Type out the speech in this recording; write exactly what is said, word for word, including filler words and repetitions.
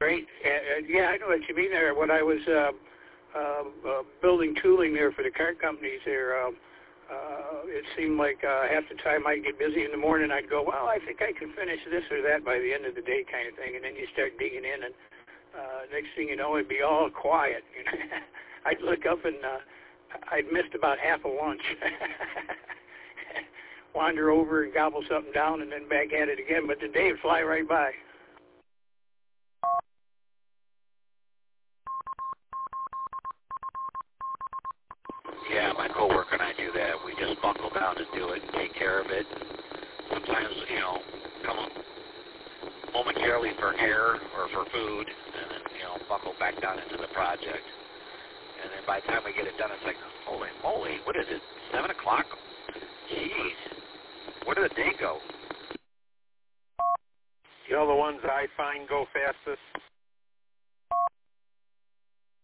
great. Uh, yeah, I know what you mean there. When I was uh, uh, uh, building tooling there for the car companies there, uh, uh, it seemed like uh, half the time I'd get busy in the morning, I'd go, well, I think I can finish this or that by the end of the day kind of thing. And then you start digging in, and uh, next thing you know, it'd be all quiet. You know? I'd look up, and uh, I'd missed about half a lunch. Wander over and gobble something down and then back at it again, but the day would fly right by. Yeah, my coworker and I do that. We just buckle down and do it and take care of it. Sometimes, you know, come momentarily for air or for food, and then, you know, buckle back down into the project. And then by the time we get it done, it's like, holy moly, what is it, seven o'clock? Jeez, where did the day go? You know the ones I find go fastest?